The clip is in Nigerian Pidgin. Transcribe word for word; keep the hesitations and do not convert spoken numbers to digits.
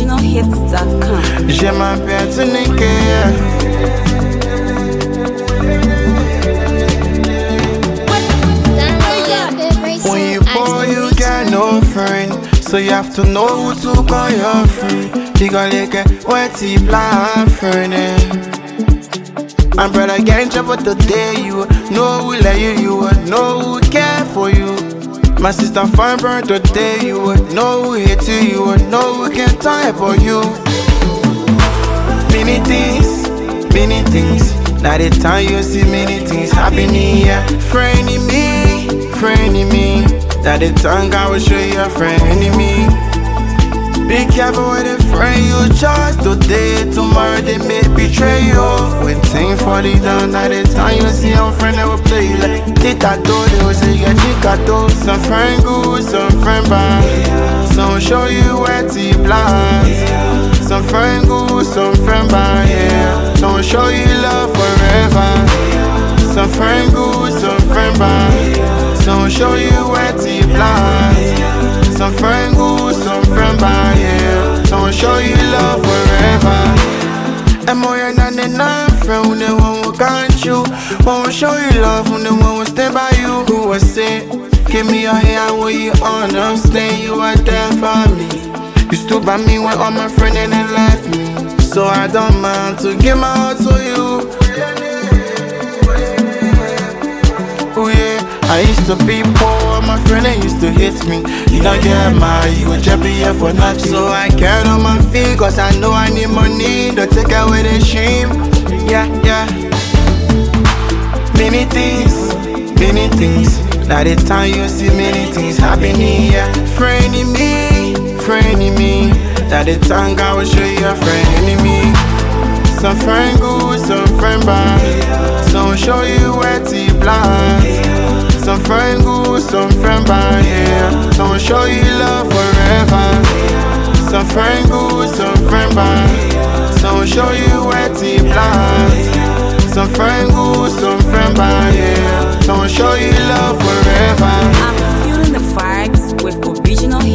original hits dot com. J'ai ma perte niquée. When you poor, you get no friend, so you have to know who to call your friend. You gon' lick it, wet tea, blind friend. And brother, get in trouble today. You know who let you, you would know who care for you. My sister fine burn today. You would know who hate you, you would know who can tie for you. Many things, many things. Now the time you see many things happening here. Friend in me, friend in me. Now the time God will show you a friend in me. Be careful with a friend you trust today. Tomorrow they may betray you. When things falling down, now the time you see your friend that will play you like Tita-do. They will say you chica-do. Some friend good, some friend bad. Some show you where to blind. Some friend good, some friend bad, yeah. Some show you love forever. Some friend good, some friend bad. Some show you where to blind. Some friend good, some friend bad, yeah. Some show you love forever. And more than the nine friend, when the one who can't you. Won't show you love when the one will stand by you. Who was say, give me your hand when you understand you are there for me. You stood by me when all my friends and they left me. So I don't mind to give my heart to you. Oh yeah, I used to be poor, my friend they used to hate me. You don't get mad, you would just be here for nothing. So I carry on my feet, cause I know I need money. Don't take away the shame, yeah, yeah. Many things, many things. Now the time you see many things happening, yeah. Friend in me, friend in me. Now the time God will show you a friend in me. Some friend good, some friend bad. Some show you where to blind. Some friend good, some friend bad, yeah. Some show you love forever. Some friend good, some friend bad. Some show you where to blind. Some friend good, some friend bad, yeah. Some show you love forever. I'm feeling the vibes with original